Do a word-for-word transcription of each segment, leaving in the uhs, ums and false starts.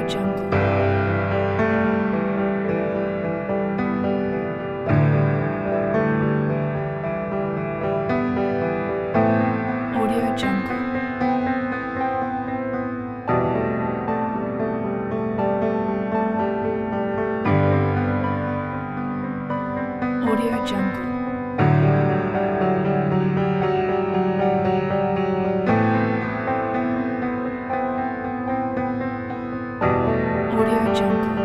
Jungle. Audio Jungle. Audio Jungle. Audio Jungle.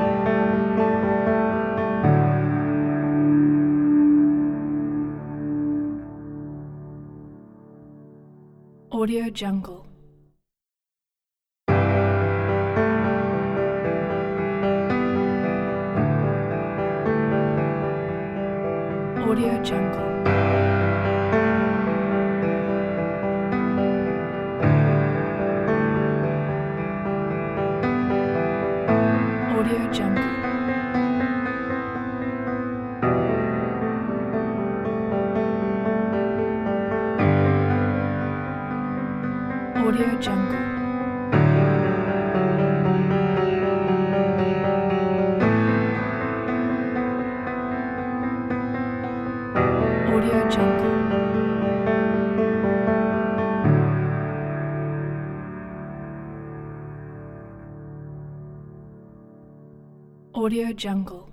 Audio Jungle. Audio Jungle. Audio Jungle. Audio Jungle. Audio Jungle. Audio Jungle.